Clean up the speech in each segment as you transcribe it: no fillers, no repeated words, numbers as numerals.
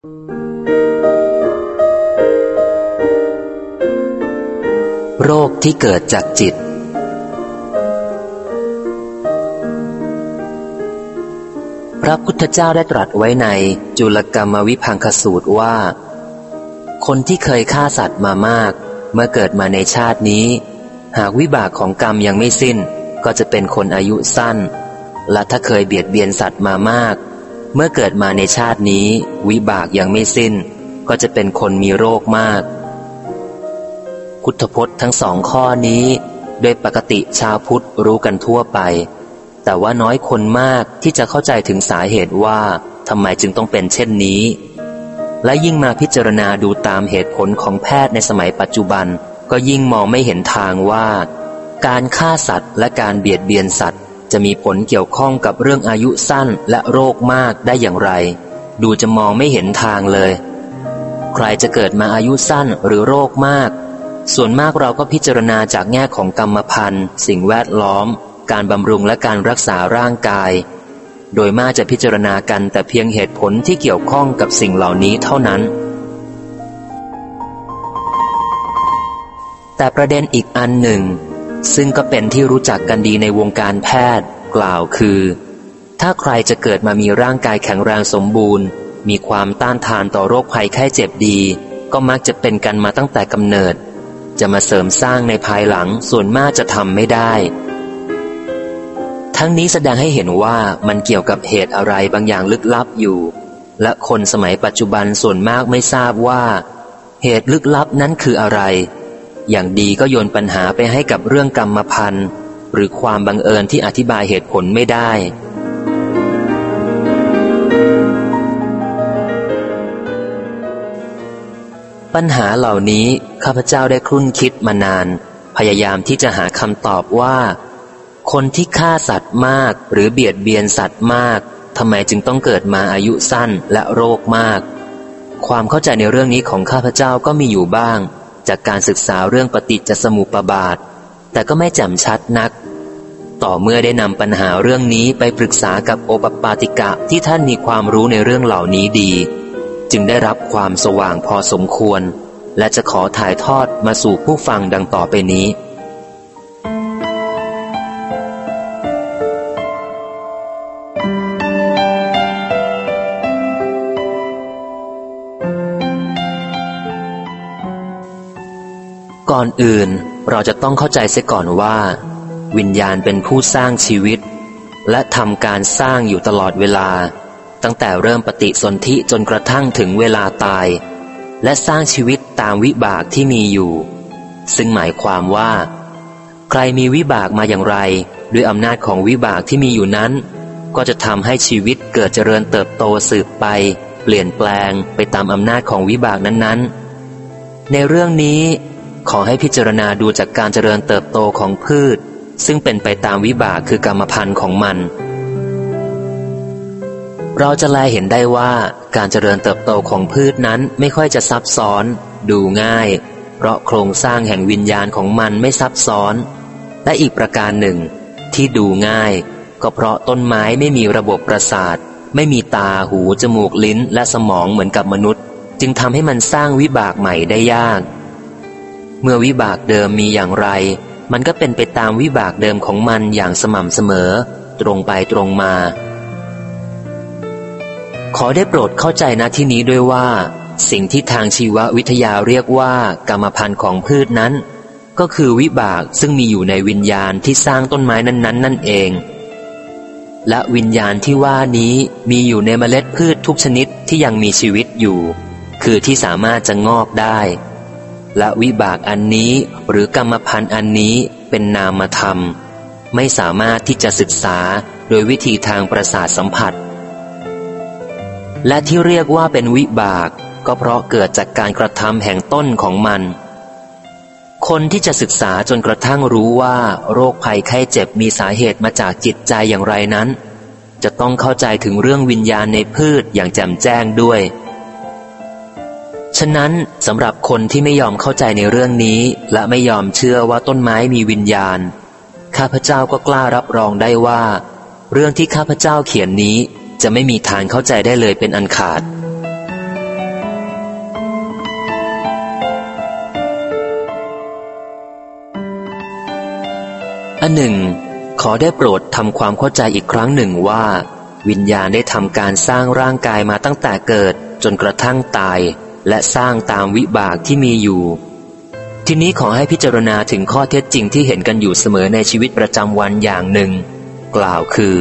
โรคที่เกิดจากจิตพระพุทธเจ้าได้ตรัสไว้ในจุลกรรมวิภังคสูตรว่าคนที่เคยฆ่าสัตว์มามากเมื่อเกิดมาในชาตินี้หากวิบากของกรรมยังไม่สิ้นก็จะเป็นคนอายุสั้นและถ้าเคยเบียดเบียนสัตว์มามากเมื่อเกิดมาในชาตินี้วิบากยังไม่สิ้นก็จะเป็นคนมีโรคมากพุทธพจน์ทั้งสองข้อนี้โดยปกติชาวพุทธรู้กันทั่วไปแต่ว่าน้อยคนมากที่จะเข้าใจถึงสาเหตุว่าทำไมจึงต้องเป็นเช่นนี้และยิ่งมาพิจารณาดูตามเหตุผลของแพทย์ในสมัยปัจจุบันก็ยิ่งมองไม่เห็นทางว่าการฆ่าสัตว์และการเบียดเบียนสัตว์จะมีผลเกี่ยวข้องกับเรื่องอายุสั้นและโรคมากได้อย่างไรดูจะมองไม่เห็นทางเลยใครจะเกิดมาอายุสั้นหรือโรคมากส่วนมากเราก็พิจารณาจากแง่ของกรรมพันธุ์สิ่งแวดล้อมการบำรุงและการรักษาร่างกายโดยมากจะพิจารณากันแต่เพียงเหตุผลที่เกี่ยวข้องกับสิ่งเหล่านี้เท่านั้นแต่ประเด็นอีกอันหนึ่งซึ่งก็เป็นที่รู้จักกันดีในวงการแพทย์กล่าวคือถ้าใครจะเกิดมามีร่างกายแข็งแรงสมบูรณ์มีความต้านทานต่อโรคภัยไข้เจ็บดีก็มักจะเป็นกันมาตั้งแต่กำเนิดจะมาเสริมสร้างในภายหลังส่วนมากจะทำไม่ได้ทั้งนี้แสดงให้เห็นว่ามันเกี่ยวกับเหตุอะไรบางอย่างลึกลับอยู่และคนสมัยปัจจุบันส่วนมากไม่ทราบว่าเหตุลึกลับนั้นคืออะไรอย่างดีก็โยนปัญหาไปให้กับเรื่องกรรมพันธุ์หรือความบังเอิญที่อธิบายเหตุผลไม่ได้ปัญหาเหล่านี้ข้าพเจ้าได้ครุ่นคิดมานานพยายามที่จะหาคำตอบว่าคนที่ฆ่าสัตว์มากหรือเบียดเบียนสัตว์มากทำไมจึงต้องเกิดมาอายุสั้นและโรคมากความเข้าใจในเรื่องนี้ของข้าพเจ้าก็มีอยู่บ้างจากการศึกษาเรื่องปฏิจจสมุปบาทแต่ก็ไม่แจ่มชัดนักต่อเมื่อได้นำปัญหาเรื่องนี้ไปปรึกษากับโอปปาติกะที่ท่านมีความรู้ในเรื่องเหล่านี้ดีจึงได้รับความสว่างพอสมควรและจะขอถ่ายทอดมาสู่ผู้ฟังดังต่อไปนี้ก่อนอื่นเราจะต้องเข้าใจเสียก่อนว่าวิญญาณเป็นผู้สร้างชีวิตและทำการสร้างอยู่ตลอดเวลาตั้งแต่เริ่มปฏิสนธิจนกระทั่งถึงเวลาตายและสร้างชีวิตตามวิบากที่มีอยู่ซึ่งหมายความว่าใครมีวิบากมาอย่างไรด้วยอำนาจของวิบากที่มีอยู่นั้นก็จะทำให้ชีวิตเกิดเจริญเติบโตสืบไปเปลี่ยนแปลงไปตามอำนาจของวิบากนั้นๆในเรื่องนี้ขอให้พิจารณาดูจากการเจริญเติบโตของพืชซึ่งเป็นไปตามวิบากคือกรรมพันธุ์ของมันเราจะแลเห็นได้ว่าการเจริญเติบโตของพืชนั้นไม่ค่อยจะซับซ้อนดูง่ายเพราะโครงสร้างแห่งวิญญาณของมันไม่ซับซ้อนและอีกประการหนึ่งที่ดูง่ายก็เพราะต้นไม้ไม่มีระบบประสาทไม่มีตาหูจมูกลิ้นและสมองเหมือนกับมนุษย์จึงทำให้มันสร้างวิบากใหม่ได้ยากเมื่อวิบากเดิมมีอย่างไรมันก็เป็นไปตามวิบากเดิมของมันอย่างสม่ำเสมอตรงไปตรงมาขอได้โปรดเข้าใจณที่นี้ด้วยว่าสิ่งที่ทางชีววิทยาเรียกว่ากรรมพันธุ์ของพืชนั้นก็คือวิบากซึ่งมีอยู่ในวิญญาณที่สร้างต้นไม้นั้นๆนั่นเองและวิญญาณที่ว่านี้มีอยู่ในเมล็ดพืชทุกชนิดที่ยังมีชีวิตอยู่คือที่สามารถจะงอกได้และวิบากอันนี้หรือกรรมพันธุ์อันนี้เป็นนามธรรมไม่สามารถที่จะศึกษาโดยวิธีทางประสาทสัมผัสและที่เรียกว่าเป็นวิบากก็เพราะเกิดจากการกระทำแห่งต้นของมันคนที่จะศึกษาจนกระทั่งรู้ว่าโรคภัยไข้เจ็บมีสาเหตุมาจากจิตใจอย่างไรนั้นจะต้องเข้าใจถึงเรื่องวิญญาณในพืชอย่างแจ่มแจ้งด้วยฉะนั้นสำหรับคนที่ไม่ยอมเข้าใจในเรื่องนี้และไม่ยอมเชื่อว่าต้นไม้มีวิญญาณข้าพเจ้าก็กล้ารับรองได้ว่าเรื่องที่ข้าพเจ้าเขียนนี้จะไม่มีทางเข้าใจได้เลยเป็นอันขาดอันหนึ่งขอได้โปรดทำความเข้าใจอีกครั้งหนึ่งว่าวิญญาณได้ทำการสร้างร่างกายมาตั้งแต่เกิดจนกระทั่งตายและสร้างตามวิบากที่มีอยู่ทีนี้ขอให้พิจารณาถึงข้อเท็จจริงที่เห็นกันอยู่เสมอในชีวิตประจำวันอย่างหนึ่งกล่าวคือ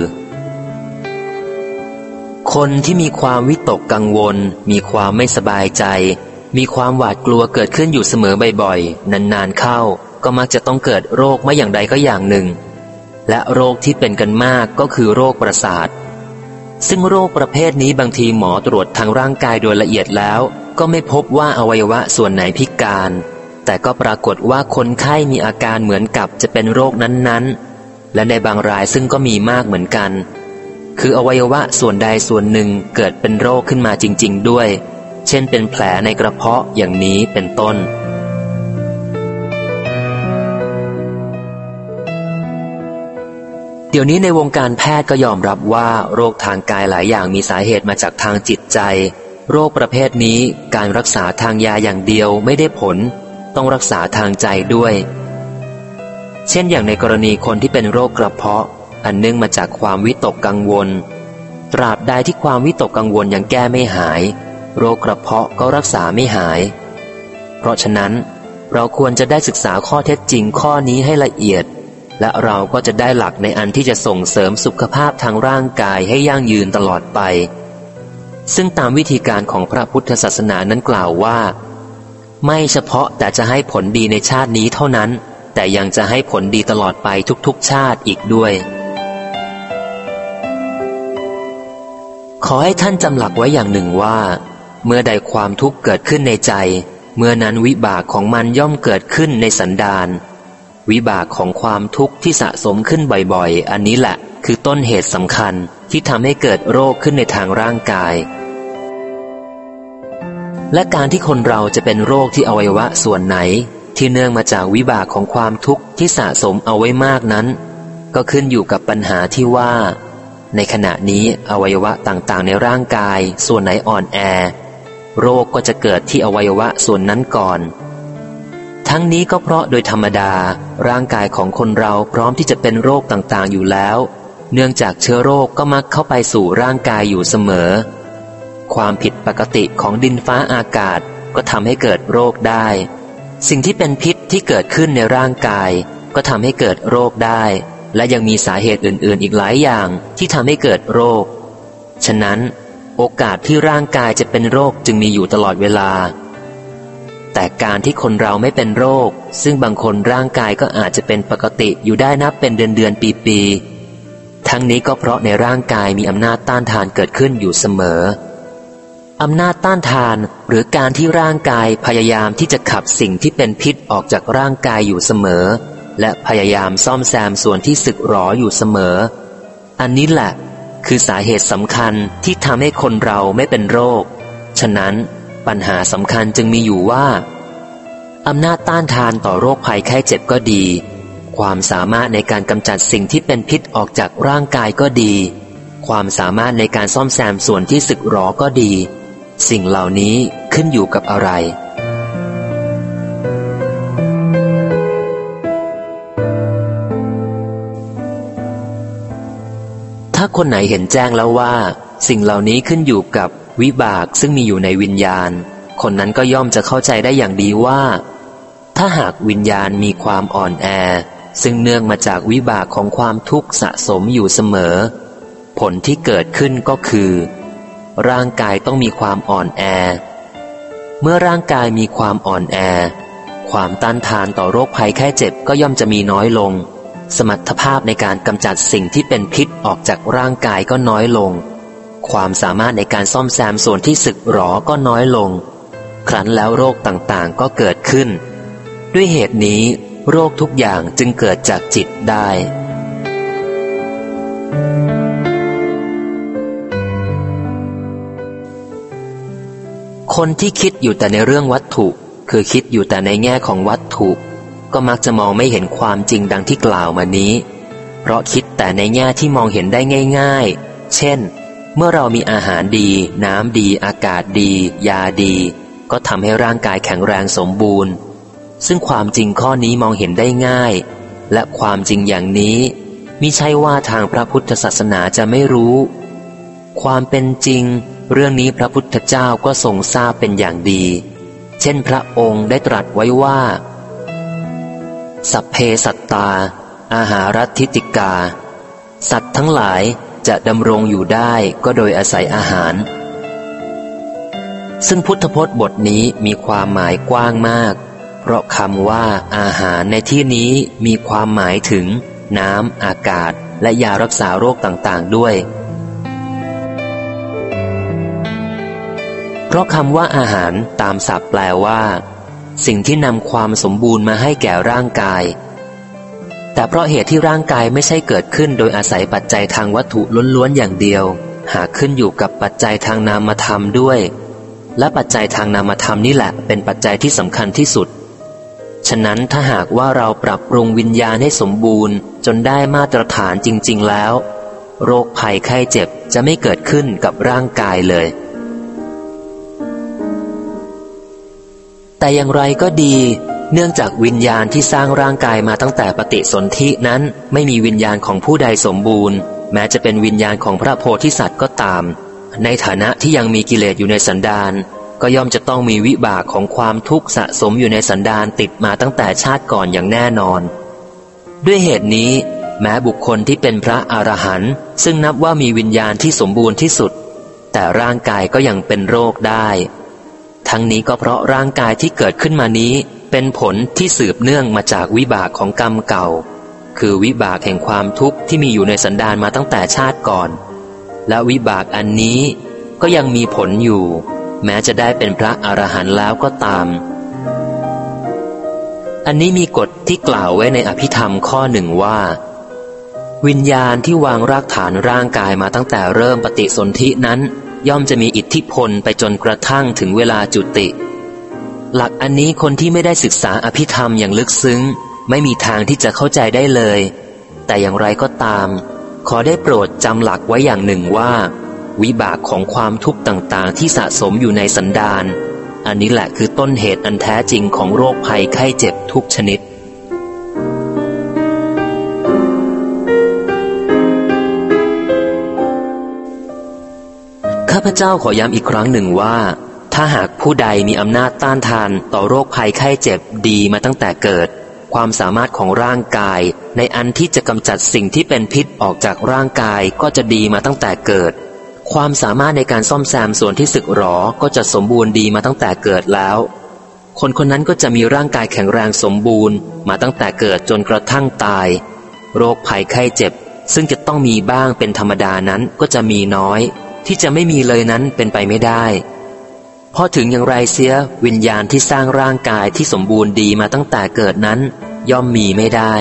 คนที่มีความวิตกกังวลมีความไม่สบายใจมีความหวาดกลัวเกิดขึ้นอยู่เสมอบ่อยๆนานๆเข้าก็มักจะต้องเกิดโรคไม่อย่างใดก็อย่างหนึ่งและโรคที่เป็นกันมากก็คือโรคประสาทซึ่งโรคประเภทนี้บางทีหมอตรวจทางร่างกายโดยละเอียดแล้วก็ไม่พบว่าอวัยวะส่วนไหนพิการแต่ก็ปรากฏว่าคนไข้มีอาการเหมือนกับจะเป็นโรคนั้นๆและในบางรายซึ่งก็มีมากเหมือนกันคืออวัยวะส่วนใดส่วนหนึ่งเกิดเป็นโรคขึ้นมาจริงๆด้วยเช่นเป็นแผลในกระเพาะอย่างนี้เป็นต้นเดี๋ยวนี้ในวงการแพทย์ก็ยอมรับว่าโรคทางกายหลายอย่างมีสาเหตุมาจากทางจิตใจโรคประเภทนี้การรักษาทางยาอย่างเดียวไม่ได้ผลต้องรักษาทางใจด้วยเช่นอย่างในกรณีคนที่เป็นโรคกระเพาะอันเนื่องมาจากความวิตกกังวลตราบใดที่ความวิตกกังวลยังแก้ไม่หายโรคกระเพาะก็รักษาไม่หายเพราะฉะนั้นเราควรจะได้ศึกษาข้อเท็จจริงข้อนี้ให้ละเอียดและเราก็จะได้หลักในอันที่จะส่งเสริมสุขภาพทางร่างกายให้ยั่งยืนตลอดไปซึ่งตามวิธีการของพระพุทธศาสนานั้นกล่าวว่าไม่เฉพาะแต่จะให้ผลดีในชาตินี้เท่านั้นแต่ยังจะให้ผลดีตลอดไปทุกๆชาติอีกด้วยขอให้ท่านจำหลักไว้อย่างหนึ่งว่าเมื่อใดความทุกข์เกิดขึ้นในใจเมื่อนั้นวิบากของมันย่อมเกิดขึ้นในสันดานวิบากของความทุกข์ที่สะสมขึ้นบ่อยๆอันนี้แหละคือต้นเหตุสำคัญที่ทำให้เกิดโรคขึ้นในทางร่างกายและการที่คนเราจะเป็นโรคที่อวัยวะส่วนไหนที่เนื่องมาจากวิบากของความทุกข์ที่สะสมเอาไว้มากนั้นก็ขึ้นอยู่กับปัญหาที่ว่าในขณะนี้อวัยวะต่างๆในร่างกายส่วนไหนอ่อนแอโรคก็จะเกิดที่อวัยวะส่วนนั้นก่อนทั้งนี้ก็เพราะโดยธรรมดาร่างกายของคนเราพร้อมที่จะเป็นโรคต่างๆอยู่แล้วเนื่องจากเชื้อโรคก็มักเข้าไปสู่ร่างกายอยู่เสมอความผิดปกติของดินฟ้าอากาศก็ทำให้เกิดโรคได้สิ่งที่เป็นพิษที่เกิดขึ้นในร่างกายก็ทำให้เกิดโรคได้และยังมีสาเหตุอื่นๆอีกหลายอย่างที่ทำให้เกิดโรคฉะนั้นโอกาสที่ร่างกายจะเป็นโรคจึงมีอยู่ตลอดเวลาแต่การที่คนเราไม่เป็นโรคซึ่งบางคนร่างกายก็อาจจะเป็นปกติอยู่ได้นับเป็นเดือนๆปีๆทั้งนี้ก็เพราะในร่างกายมีอำนาจต้านทานเกิดขึ้นอยู่เสมออำนาจต้านทานหรือการที่ร่างกายพยายามที่จะขับสิ่งที่เป็นพิษออกจากร่างกายอยู่เสมอและพยายามซ่อมแซมส่วนที่สึกหรออยู่เสมออันนี้แหละคือสาเหตุสำคัญที่ทำให้คนเราไม่เป็นโรคฉะนั้นปัญหาสำคัญจึงมีอยู่ว่าอำนาจต้านทานต่อโรคภัยไข้เจ็บก็ดีความสามารถในการกำจัดสิ่งที่เป็นพิษออกจากร่างกายก็ดีความสามารถในการซ่อมแซมส่วนที่สึกหรอก็ดีสิ่งเหล่านี้ขึ้นอยู่กับอะไรถ้าคนไหนเห็นแจ้งแล้วว่าสิ่งเหล่านี้ขึ้นอยู่กับวิบากซึ่งมีอยู่ในวิญญาณคนนั้นก็ย่อมจะเข้าใจได้อย่างดีว่าถ้าหากวิญญาณมีความอ่อนแอซึ่งเนื่องมาจากวิบากของความทุกข์สะสมอยู่เสมอผลที่เกิดขึ้นก็คือร่างกายต้องมีความอ่อนแอเมื่อร่างกายมีความอ่อนแอความต้านทานต่อโรคภัยไข้เจ็บก็ย่อมจะมีน้อยลงสมรรถภาพในการกำจัดสิ่งที่เป็นพิษออกจากร่างกายก็น้อยลงความสามารถในการซ่อมแซมส่วนที่สึกหรอก็น้อยลงครั้นแล้วโรคต่างๆก็เกิดขึ้นด้วยเหตุนี้โรคทุกอย่างจึงเกิดจากจิตได้คนที่คิดอยู่แต่ในเรื่องวัตถุคือคิดอยู่แต่ในแง่ของวัตถุก็มักจะมองไม่เห็นความจริงดังที่กล่าวมานี้เพราะคิดแต่ในแง่ที่มองเห็นได้ง่ายๆเช่นเมื่อเรามีอาหารดีน้ำดีอากาศดียาดีก็ทำให้ร่างกายแข็งแรงสมบูรณ์ซึ่งความจริงข้อนี้มองเห็นได้ง่ายและความจริงอย่างนี้มิใช่ว่าทางพระพุทธศาสนาจะไม่รู้ความเป็นจริงเรื่องนี้พระพุทธเจ้าก็ทรงทราบเป็นอย่างดีเช่นพระองค์ได้ตรัสไว้ว่าสัพเพสัตตาอาหารทิติกาสัตว์ทั้งหลายจะดำรงอยู่ได้ก็โดยอาศัยอาหารซึ่งพุทธพจน์บทนี้มีความหมายกว้างมากเพราะคำว่าอาหารในที่นี้มีความหมายถึงน้ำอากาศและยารักษาโรคต่างๆด้วยเพราะคำว่าอาหารตามศัพท์แปลว่าสิ่งที่นำความสมบูรณ์มาให้แก่ร่างกายแต่เพราะเหตุที่ร่างกายไม่ใช่เกิดขึ้นโดยอาศัยปัจจัยทางวัตถุล้วนๆอย่างเดียวหากขึ้นอยู่กับปัจจัยทางนามธรรมด้วยและปัจจัยทางนามธรรมนี่แหละเป็นปัจจัยที่สำคัญที่สุดฉะนั้นถ้าหากว่าเราปรับปรุงวิญญาณให้สมบูรณ์จนได้มาตรฐานจริงๆแล้วโรคภัยไข้เจ็บจะไม่เกิดขึ้นกับร่างกายเลยแต่อย่างไรก็ดีเนื่องจากวิญญาณที่สร้างร่างกายมาตั้งแต่ปฏิสนธินั้นไม่มีวิญญาณของผู้ใดสมบูรณ์แม้จะเป็นวิญญาณของพระโพธิสัตว์ก็ตามในฐานะที่ยังมีกิเลสอยู่ในสันดานก็ย่อมจะต้องมีวิบากของความทุกข์สะสมอยู่ในสันดานติดมาตั้งแต่ชาติก่อนอย่างแน่นอนด้วยเหตุนี้แม้บุคคลที่เป็นพระอรหันต์ซึ่งนับว่ามีวิญญาณที่สมบูรณ์ที่สุดแต่ร่างกายก็ยังเป็นโรคได้ทั้งนี้ก็เพราะร่างกายที่เกิดขึ้นมานี้เป็นผลที่สืบเนื่องมาจากวิบากของกรรมเก่าคือวิบากแห่งความทุกข์ที่มีอยู่ในสันดานมาตั้งแต่ชาติก่อนและวิบากอันนี้ก็ยังมีผลอยู่แม้จะได้เป็นพระอรหันต์แล้วก็ตามอันนี้มีกฎที่กล่าวไว้ในอภิธรรมข้อหนึ่งว่าวิญญาณที่วางรากฐานร่างกายมาตั้งแต่เริ่มปฏิสนธินั้นย่อมจะมีอิทธิพลไปจนกระทั่งถึงเวลาจุติหลักอันนี้คนที่ไม่ได้ศึกษาอภิธรรมอย่างลึกซึ้งไม่มีทางที่จะเข้าใจได้เลยแต่อย่างไรก็ตามขอได้โปรดจำหลักไว้อย่างหนึ่งว่าวิบากของความทุกข์ต่างๆที่สะสมอยู่ในสันดานอันนี้แหละคือต้นเหตุอันแท้จริงของโรคภัยไข้เจ็บทุกชนิดข้าพเจ้าขอย้ำอีกครั้งหนึ่งว่าถ้าหากผู้ใดมีอำนาจต้านทานต่อโรคภัยไข้เจ็บดีมาตั้งแต่เกิดความสามารถของร่างกายในอันที่จะกำจัดสิ่งที่เป็นพิษออกจากร่างกายก็จะดีมาตั้งแต่เกิดความสามารถในการซ่อมแซมส่วนที่สึกหรอก็จะสมบูรณ์ดีมาตั้งแต่เกิดแล้วคนคนนั้นก็จะมีร่างกายแข็งแรงสมบูรณ์มาตั้งแต่เกิดจนกระทั่งตายโรคภัยไข้เจ็บซึ่งจะต้องมีบ้างเป็นธรรมดานั้นก็จะมีน้อยที่จะไม่มีเลยนั้นเป็นไปไม่ได้พอถึงอย่างไรเสียวิญญาณที่สร้างร่างกายที่สมบูรณ์ดีมาตั้งแต่เกิดนั้นย่อมมีไม่ได้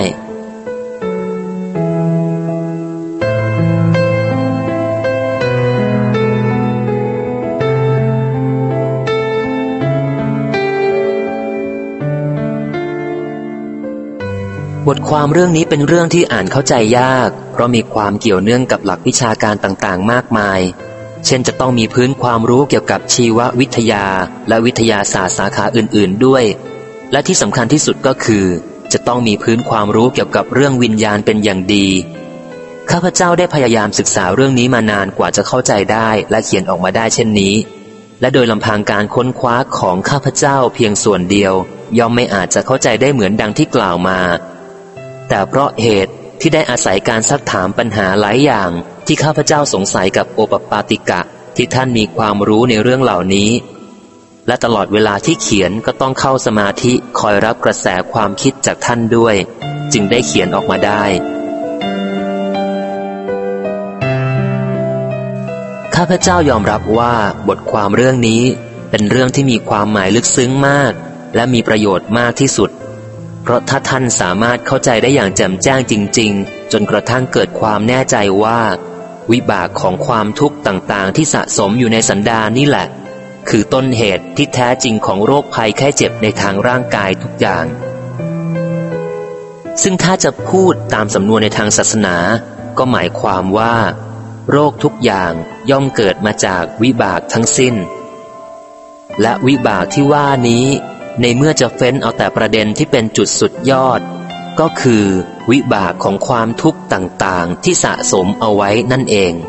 บทความเรื่องนี้เป็นเรื่องที่อ่านเข้าใจยากเพราะมีความเกี่ยวเนื่องกับหลักวิชาการต่างๆมากมายเช่นจะต้องมีพื้นความรู้เกี่ยวกับชีววิทยาและวิทยาศาสตร์สาขาอื่นๆด้วยและที่สำคัญที่สุดก็คือจะต้องมีพื้นความรู้เกี่ยวกับเรื่องวิญญาณเป็นอย่างดีข้าพเจ้าได้พยายามศึกษาเรื่องนี้มานานกว่าจะเข้าใจได้และเขียนออกมาได้เช่นนี้และโดยลำพังการค้นคว้าของข้าพเจ้าเพียงส่วนเดียวย่อมไม่อาจจะเข้าใจได้เหมือนดังที่กล่าวมาแต่เพราะเหตุที่ได้อาศัยการซักถามปัญหาหลายอย่างที่ข้าพเจ้าสงสัยกับโอปปาติกะที่ท่านมีความรู้ในเรื่องเหล่านี้และตลอดเวลาที่เขียนก็ต้องเข้าสมาธิคอยรับกระแสความคิดจากท่านด้วยจึงได้เขียนออกมาได้ข้าพเจ้ายอมรับว่าบทความเรื่องนี้เป็นเรื่องที่มีความหมายลึกซึ้งมากและมีประโยชน์มากที่สุดเพราะถ้าท่านสามารถเข้าใจได้อย่างแจ่มแจ้งจริงๆจนกระทั่งเกิดความแน่ใจว่าวิบากของความทุกข์ต่างๆที่สะสมอยู่ในสันดานนี่แหละคือต้นเหตุที่แท้จริงของโรคภัยไข้เจ็บในทางร่างกายทุกอย่างซึ่งถ้าจะพูดตามสำนวนในทางศาสนาก็หมายความว่าโรคทุกอย่างย่อมเกิดมาจากวิบากทั้งสิ้นและวิบากที่ว่านี้ในเมื่อจะเฟ้นเอาแต่ประเด็นที่เป็นจุดสุดยอดก็คือวิบากของความทุกข์ต่างๆที่สะสมเอาไว้นั่นเอง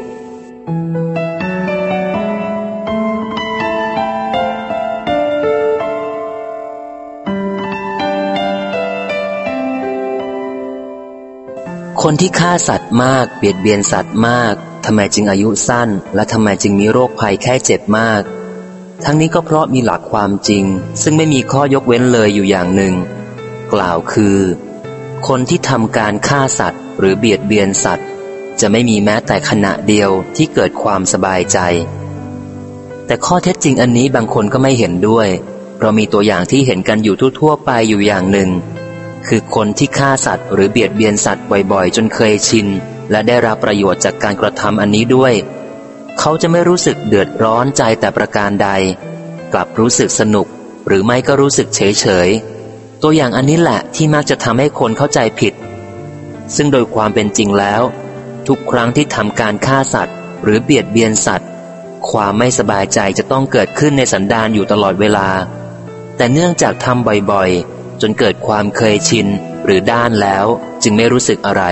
คนที่ฆ่าสัตว์มากเบียดเบียนสัตว์มากทำไมจึงอายุสั้นและทำไมจึงมีโรคภัยแค่เจ็บมากทั้งนี้ก็เพราะมีหลักความจริงซึ่งไม่มีข้อยกเว้นเลยอยู่อย่างหนึ่งกล่าวคือคนที่ทำการฆ่าสัตว์หรือเบียดเบียนสัตว์จะไม่มีแม้แต่ขณะเดียวที่เกิดความสบายใจแต่ข้อเท็จจริงอันนี้บางคนก็ไม่เห็นด้วยเพราะมีตัวอย่างที่เห็นกันอยู่ทั่วๆไปอยู่อย่างหนึ่งคือคนที่ฆ่าสัตว์หรือเบียดเบียนสัตว์บ่อยๆจนเคยชินและได้รับประโยชน์จากการกระทำอันนี้ด้วยเขาจะไม่รู้สึกเดือดร้อนใจแต่ประการใดกลับรู้สึกสนุกหรือไม่ก็รู้สึกเฉยๆตัวอย่างอันนี้แหละที่มักจะทำให้คนเข้าใจผิดซึ่งโดยความเป็นจริงแล้วทุกครั้งที่ทำการฆ่าสัตว์หรือเบียดเบียนสัตว์ความไม่สบายใจจะต้องเกิดขึ้นในสันดานอยู่ตลอดเวลาแต่เนื่องจากทำบ่อยๆจนเกิดความเคยชินหรือด้านแล้วจึงไม่รู้สึกอะไร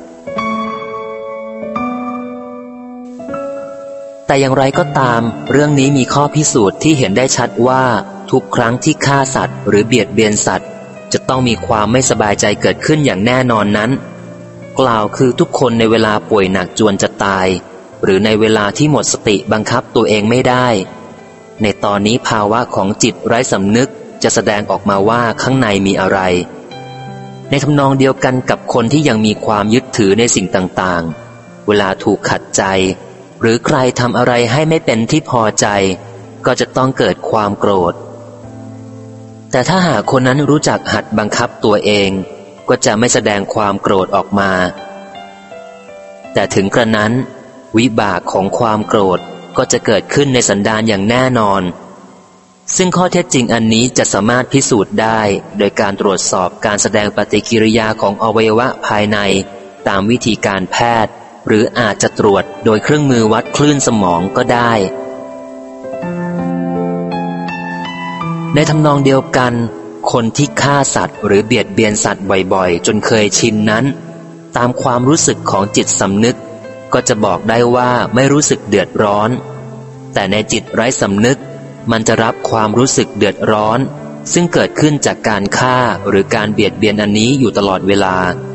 แต่อย่างไรก็ตามเรื่องนี้มีข้อพิสูจน์ที่เห็นได้ชัดว่าทุกครั้งที่ฆ่าสัตว์หรือเบียดเบียนสัตว์จะต้องมีความไม่สบายใจเกิดขึ้นอย่างแน่นอนนั้นกล่าวคือทุกคนในเวลาป่วยหนักจวนจะตายหรือในเวลาที่หมดสติบังคับตัวเองไม่ได้ในตอนนี้ภาวะของจิตไร้สำนึกจะแสดงออกมาว่าข้างในมีอะไรในทำนองเดียวกันกับคนที่ยังมีความยึดถือในสิ่งต่างๆเวลาถูกขัดใจหรือใครทำอะไรให้ไม่เป็นที่พอใจก็จะต้องเกิดความโกรธแต่ถ้าหากคนนั้นรู้จักหัดบังคับตัวเองก็จะไม่แสดงความโกรธออกมาแต่ถึงกระนั้นวิบากของความโกรธก็จะเกิดขึ้นในสันดานอย่างแน่นอนซึ่งข้อเท็จจริงอันนี้จะสามารถพิสูจน์ได้โดยการตรวจสอบการแสดงปฏิกิริยาของอวัยวะภายในตามวิธีการแพทย์หรืออาจจะตรวจโดยเครื่องมือวัดคลื่นสมองก็ได้ในทำนองเดียวกันคนที่ฆ่าสัตว์หรือเบียดเบียนสัตว์บ่อยๆจนเคยชินนั้นตามความรู้สึกของจิตสำนึกก็จะบอกได้ว่าไม่รู้สึกเดือดร้อนแต่ในจิตไร้สำนึกมันจะรับความรู้สึกเดือดร้อนซึ่งเกิดขึ้นจากการฆ่าหรือการเบียดเบียนอันนี้อยู่ตลอดเวลา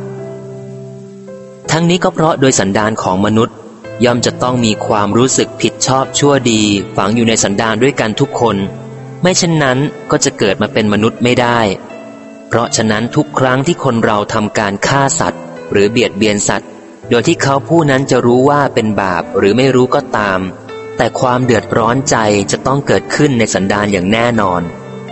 ทั้งนี้ก็เพราะโดยสันดานของมนุษย์ย่อมจะต้องมีความรู้สึกผิดชอบชั่วดีฝังอยู่ในสันดานด้วยกันทุกคนไม่เช่นนั้นก็จะเกิดมาเป็นมนุษย์ไม่ได้เพราะฉะนั้นทุกครั้งที่คนเราทำการฆ่าสัตว์หรือเบียดเบียนสัตว์โดยที่เขาผู้นั้นจะรู้ว่าเป็นบาปหรือไม่รู้ก็ตามแต่ความเดือดร้อนใจจะต้องเกิดขึ้นในสันดานอย่างแน่นอน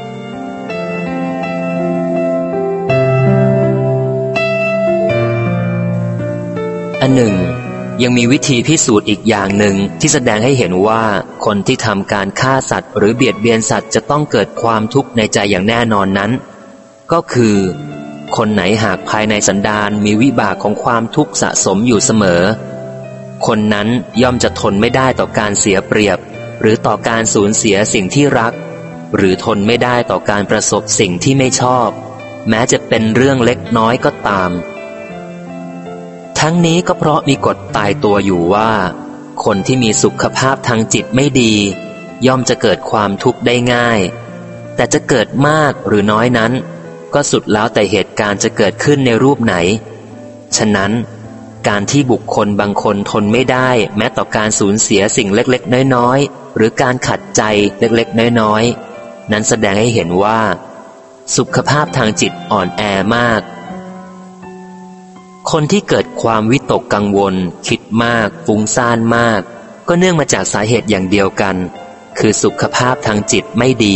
อันหนึ่งยังมีวิธีพิสูจน์อีกอย่างหนึ่งที่แสดงให้เห็นว่าคนที่ทำการฆ่าสัตว์หรือเบียดเบียนสัตว์จะต้องเกิดความทุกข์ในใจอย่างแน่นอนนั้นก็คือคนไหนหากภายในสันดานมีวิบากของความทุกข์สะสมอยู่เสมอคนนั้นย่อมจะทนไม่ได้ต่อการเสียเปรียบหรือต่อการสูญเสียสิ่งที่รักหรือทนไม่ได้ต่อการประสบสิ่งที่ไม่ชอบแม้จะเป็นเรื่องเล็กน้อยก็ตามทั้งนี้ก็เพราะมีกฎตายตัวอยู่ว่าคนที่มีสุขภาพทางจิตไม่ดีย่อมจะเกิดความทุกข์ได้ง่ายแต่จะเกิดมากหรือน้อยนั้นก็สุดแล้วแต่เหตุการณ์จะเกิดขึ้นในรูปไหนฉะนั้นการที่บุคคลบางคนทนไม่ได้แม้ต่อการสูญเสียสิ่งเล็กๆน้อยๆหรือการขัดใจเล็กๆน้อยๆนั้นแสดงให้เห็นว่าสุขภาพทางจิตอ่อนแอมากคนที่เกิดความวิตกกังวลคิดมากฟุ้งซ่านมากก็เนื่องมาจากสาเหตุอย่างเดียวกันคือสุขภาพทางจิตไม่ดี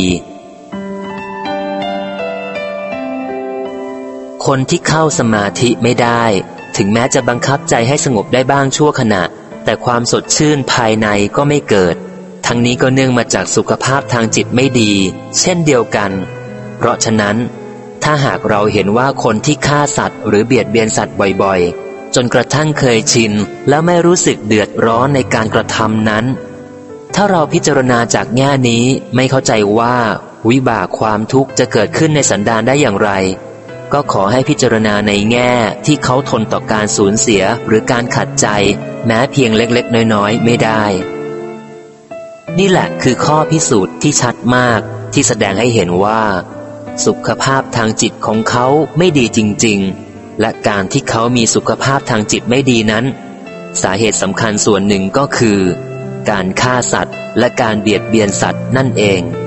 คนที่เข้าสมาธิไม่ได้ถึงแม้จะบังคับใจให้สงบได้บ้างชั่วขณะแต่ความสดชื่นภายในก็ไม่เกิดทั้งนี้ก็เนื่องมาจากสุขภาพทางจิตไม่ดีเช่นเดียวกันเพราะฉะนั้นถ้าหากเราเห็นว่าคนที่ฆ่าสัตว์หรือเบียดเบียนสัตว์บ่อยๆจนกระทั่งเคยชินแล้วไม่รู้สึกเดือดร้อนในการกระทำนั้นถ้าเราพิจารณาจากแง่นี้ไม่เข้าใจว่าวิบากความทุกข์จะเกิดขึ้นในสันดานได้อย่างไรก็ขอให้พิจารณาในแง่ที่เขาทนต่อการสูญเสียหรือการขัดใจแม้เพียงเล็กๆน้อยๆไม่ได้นี่แหละคือข้อพิสูจน์ที่ชัดมากที่แสดงให้เห็นว่าสุขภาพทางจิตของเขาไม่ดีจริงๆและการที่เขามีสุขภาพทางจิตไม่ดีนั้นสาเหตุสำคัญส่วนหนึ่งก็คือการฆ่าสัตว์และการเบียดเบียนสัตว์นั่นเอง